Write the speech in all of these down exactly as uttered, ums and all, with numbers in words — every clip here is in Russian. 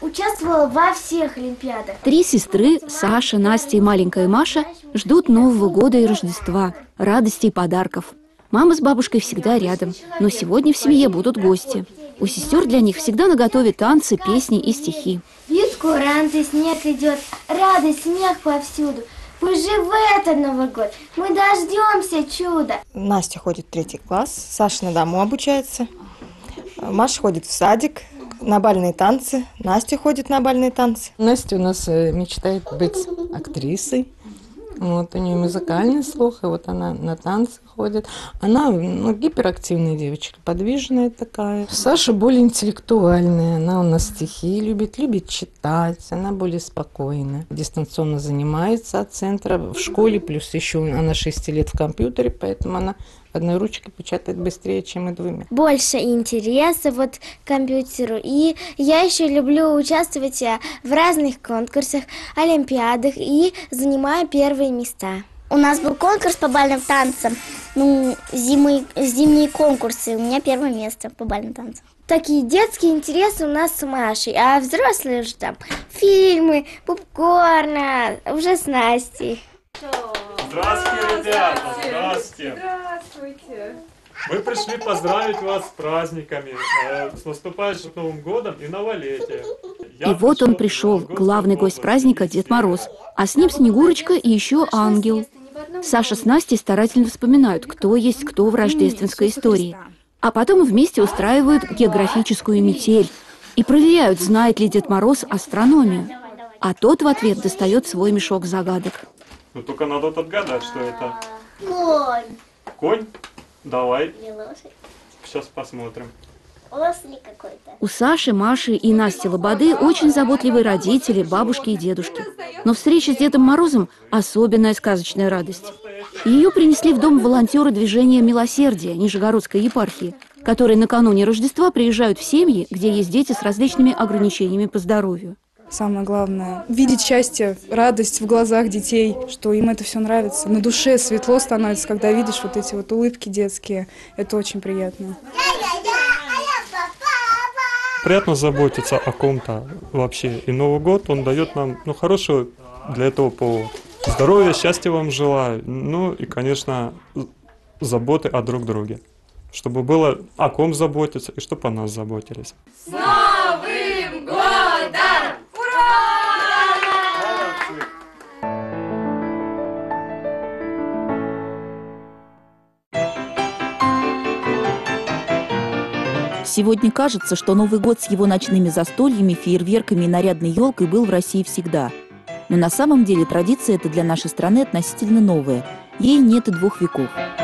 участвовала во всех олимпиадах. Три сестры, Саша, Настя и маленькая Маша, ждут Нового года и Рождества, радостей и подарков. Мама с бабушкой всегда рядом, но сегодня в семье будут гости. У сестер для них всегда наготове танцы, песни и стихи. Вьют куранты, снег идет, радость, смех повсюду. Пусть живет Новый год, мы дождемся чуда. Настя ходит в третий класс, Саша на дому обучается, Маша ходит в садик на бальные танцы, Настя ходит на бальные танцы. Настя у нас мечтает быть актрисой. Вот, у нее музыкальный слух, и вот она на танцы ходит. Она ну, гиперактивная девочка, подвижная такая. Саша более интеллектуальная, она у нас стихи любит, любит читать, она более спокойная. Дистанционно занимается от центра в школе, плюс еще она шесть лет в компьютере, поэтому она одной ручкой печатает быстрее, чем и двумя. Больше интереса вот к компьютеру. И я еще люблю участвовать в разных конкурсах, олимпиадах и занимаю первые места. У нас был конкурс по бальным танцам, ну, зимы, зимние конкурсы. У меня первое место по бальным танцам. Такие детские интересы у нас с Машей, а взрослые уже там фильмы, попкорн, уже с Настей. Здравствуйте, ребята! Здравствуйте! Здравствуйте! Мы пришли поздравить вас с праздниками, э, с наступающим Новым годом и новолетием. И вот он пришел, главный гость праздника Дед Мороз, а с ним Снегурочка и еще ангел. Саша с Настей старательно вспоминают, кто есть кто в рождественской истории. А потом вместе устраивают географическую метель и проверяют, знает ли Дед Мороз астрономию. А тот в ответ достает свой мешок загадок. Ну только надо отгадать, что это. Конь. Конь? Давай. Или лошадь. Сейчас посмотрим. Ослик какой-то. У Саши, Маши и Насти Лободы очень заботливые родители, бабушки и дедушки. Но встреча с Дедом Морозом – особенная сказочная радость. Ее принесли в дом волонтеры движения «Милосердие» Нижегородской епархии, которые накануне Рождества приезжают в семьи, где есть дети с различными ограничениями по здоровью. Самое главное – видеть счастье, радость в глазах детей, что им это все нравится. На душе светло становится, когда видишь вот эти вот улыбки детские. Это очень приятно. Приятно заботиться о ком-то вообще. И Новый год, он дает нам ну, хороший для этого повод. Здоровья, счастья вам желаю. Ну и, конечно, заботы о друг друге. Чтобы было о ком заботиться и чтобы о нас заботились. С Новым годом! Сегодня кажется, что Новый год с его ночными застольями, фейерверками и нарядной елкой был в России всегда. Но на самом деле традиция эта для нашей страны относительно новая. Ей нет и двух веков.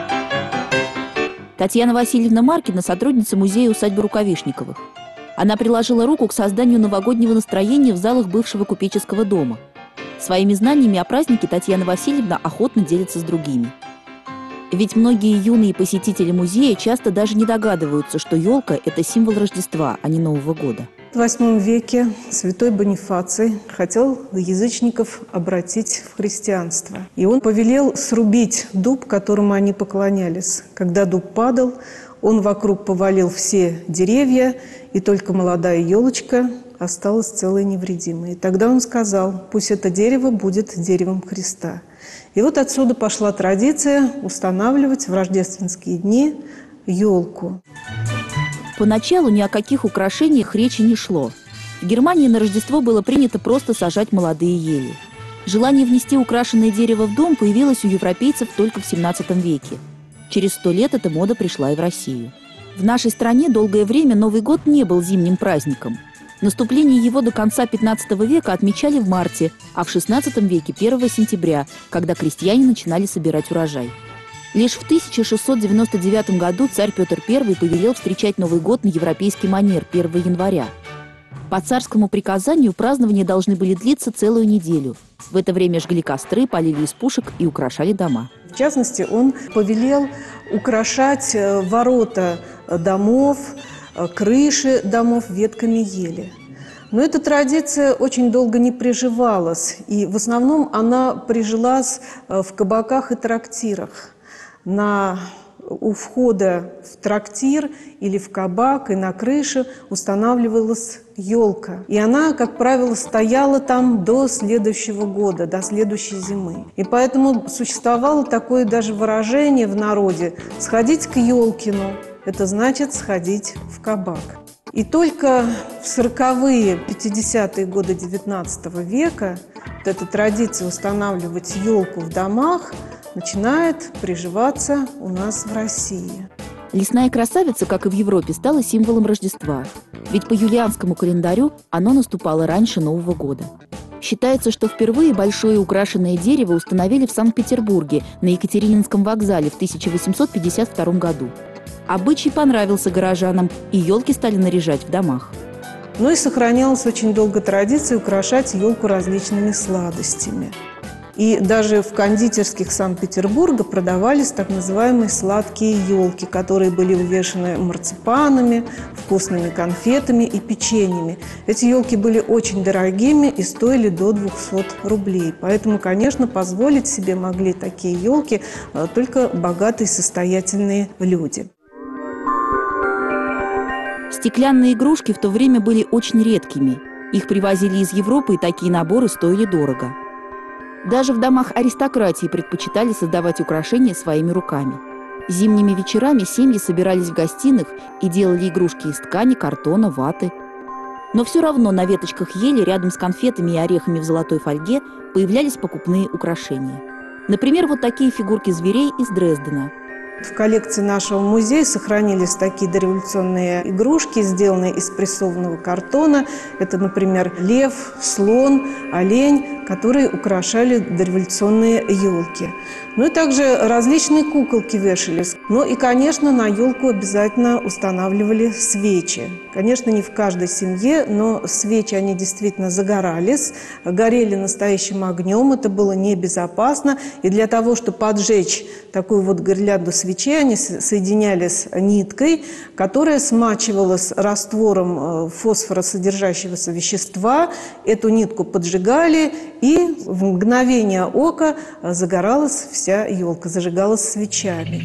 Татьяна Васильевна Маркина – сотрудница музея усадьбы Рукавишниковых. Она приложила руку к созданию новогоднего настроения в залах бывшего купеческого дома. Своими знаниями о празднике Татьяна Васильевна охотно делится с другими. Ведь многие юные посетители музея часто даже не догадываются, что елка – это символ Рождества, а не Нового года. В восьмом веке святой Бонифаций хотел язычников обратить в христианство. И он повелел срубить дуб, которому они поклонялись. Когда дуб падал, он вокруг повалил все деревья, и только молодая елочка осталась целой и невредимой. И тогда он сказал: пусть это дерево будет деревом Христа. И вот отсюда пошла традиция устанавливать в рождественские дни елку. Поначалу ни о каких украшениях речи не шло. В Германии на Рождество было принято просто сажать молодые ели. Желание внести украшенное дерево в дом появилось у европейцев только в семнадцатом веке. Через сто лет эта мода пришла и в Россию. В нашей стране долгое время Новый год не был зимним праздником. Наступление его до конца пятнадцатого века отмечали в марте, а в шестнадцатом веке – первого сентября, когда крестьяне начинали собирать урожай. Лишь в тысяча шестьсот девяносто девятом году царь Петр Первый повелел встречать Новый год на европейский манер первого января. По царскому приказанию празднования должны были длиться целую неделю. В это время жгли костры, полили из пушек и украшали дома. В частности, он повелел украшать ворота домов, крыши домов ветками ели. Но эта традиция очень долго не приживалась, и в основном она прижилась в кабаках и трактирах. На у входа в трактир или в кабак и на крыше устанавливалась елка. И она, как правило, стояла там до следующего года, до следующей зимы. И поэтому существовало такое даже выражение в народе «сходить к елкину» – это значит сходить в кабак. И только в сороковые, пятидесятые годы девятнадцатого века вот эта традиция устанавливать елку в домах начинает приживаться у нас в России. Лесная красавица, как и в Европе, стала символом Рождества. Ведь по юлианскому календарю оно наступало раньше Нового года. Считается, что впервые большое украшенное дерево установили в Санкт-Петербурге на Екатерининском вокзале в тысяча восемьсот пятьдесят втором году. Обычай понравился горожанам, и елки стали наряжать в домах. Ну и сохранялась очень долго традиция украшать елку различными сладостями. И даже в кондитерских Санкт-Петербурга продавались так называемые сладкие елки, которые были увешаны марципанами, вкусными конфетами и печеньями. Эти елки были очень дорогими и стоили до двухсот рублей. Поэтому, конечно, позволить себе могли такие елки только богатые состоятельные люди. Стеклянные игрушки в то время были очень редкими. Их привозили из Европы, и такие наборы стоили дорого. Даже в домах аристократии предпочитали создавать украшения своими руками. Зимними вечерами семьи собирались в гостиных и делали игрушки из ткани, картона, ваты. Но все равно на веточках ели рядом с конфетами и орехами в золотой фольге появлялись покупные украшения. Например, вот такие фигурки зверей из Дрездена. В коллекции нашего музея сохранились такие дореволюционные игрушки, сделанные из прессованного картона. Это, например, лев, слон, олень, которые украшали дореволюционные елки. Ну и также различные куколки вешались. Ну и, конечно, на елку обязательно устанавливали свечи. Конечно, не в каждой семье, но свечи, они действительно загорались, горели настоящим огнем, это было небезопасно. И для того, чтобы поджечь такую вот гирлянду свечей, они соединялись ниткой, которая смачивалась раствором фосфоросодержащегося вещества. Эту нитку поджигали, и в мгновение ока загоралась вся елка, зажигалась свечами.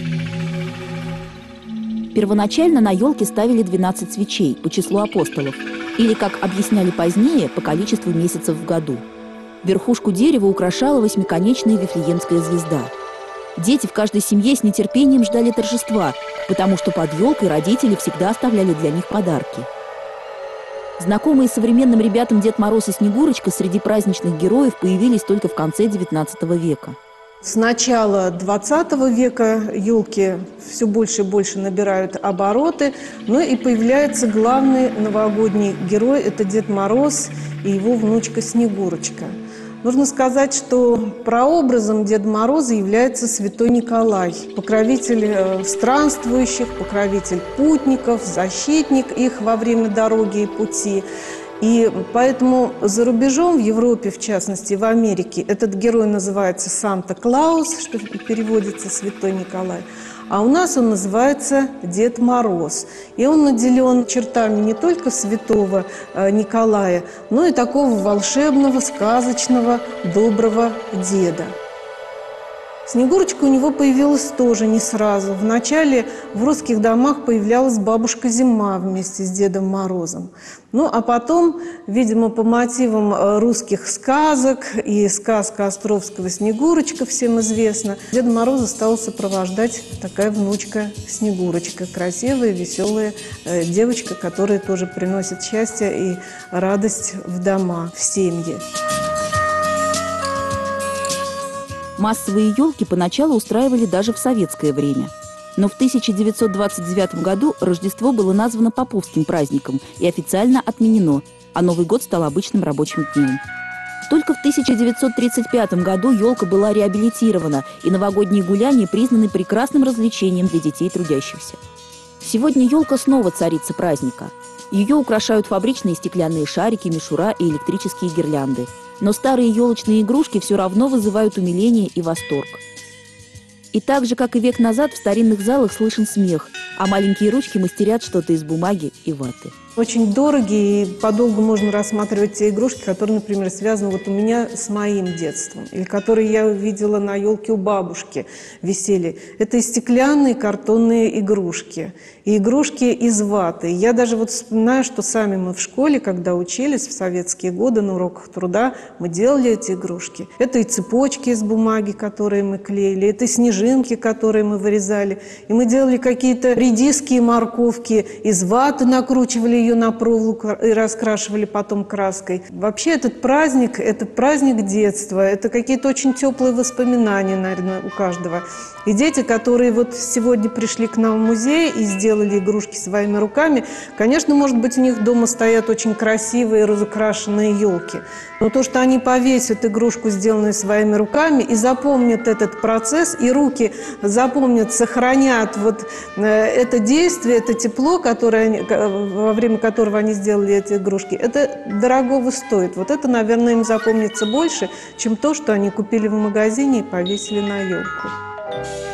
Первоначально на елке ставили двенадцать свечей по числу апостолов, или, как объясняли позднее, по количеству месяцев в году. Верхушку дерева украшала восьмиконечная Вифлеемская звезда. Дети в каждой семье с нетерпением ждали торжества, потому что под елкой родители всегда оставляли для них подарки. Знакомые современным ребятам Дед Мороз и Снегурочка среди праздничных героев появились только в конце девятнадцатого века. С начала двадцатого века елки все больше и больше набирают обороты, ну и появляется главный новогодний герой – это Дед Мороз и его внучка Снегурочка. Нужно сказать, что прообразом Деда Мороза является святой Николай, покровитель странствующих, покровитель путников, защитник их во время дороги и пути. И поэтому за рубежом, в Европе, в частности, в Америке, этот герой называется Санта-Клаус, что переводится «Святой Николай». А у нас он называется Дед Мороз. И он наделен чертами не только святого Николая, но и такого волшебного, сказочного, доброго деда. Снегурочка у него появилась тоже не сразу. Вначале в русских домах появлялась бабушка Зима вместе с Дедом Морозом. Ну, а потом, видимо, по мотивам русских сказок и сказка Островского «Снегурочка» всем известна, Деда Мороза стала сопровождать такая внучка Снегурочка, красивая, веселая э, девочка, которая тоже приносит счастье и радость в дома, в семьи. Массовые елки поначалу устраивали даже в советское время. Но в тысяча девятьсот двадцать девятом году Рождество было названо поповским праздником и официально отменено, а Новый год стал обычным рабочим днем. Только в тысяча девятьсот тридцать пятом году елка была реабилитирована, и новогодние гуляния признаны прекрасным развлечением для детей трудящихся. Сегодня елка снова царица праздника. Ее украшают фабричные стеклянные шарики, мишура и электрические гирлянды. Но старые елочные игрушки все равно вызывают умиление и восторг. И так же, как и век назад, в старинных залах слышен смех. а маленькие ручки мастерят что-то из бумаги и ваты. Очень дорогие, и подолгу можно рассматривать те игрушки, которые, например, связаны вот у меня с моим детством, или которые я увидела на елке у бабушки, висели. Это и стеклянные картонные игрушки, и игрушки из ваты. Я даже вот вспоминаю, что сами мы в школе, когда учились в советские годы на уроках труда, мы делали эти игрушки. Это и цепочки из бумаги, которые мы клеили, это снежинки, которые мы вырезали. И мы делали какие-то редиски и морковки, из ваты накручивали ее на проволоку и раскрашивали потом краской. Вообще этот праздник – это праздник детства, это какие-то очень теплые воспоминания, наверное, у каждого. И дети, которые вот сегодня пришли к нам в музей и сделали игрушки своими руками, конечно, может быть, у них дома стоят очень красивые разукрашенные елки. Но то, что они повесят игрушку, сделанную своими руками, и запомнят этот процесс, и руки запомнят, сохранят вот это действие, это тепло, которое они, во время которого они сделали эти игрушки, это дорогого стоит. Вот это, наверное, им запомнится больше, чем то, что они купили в магазине и повесили на елку.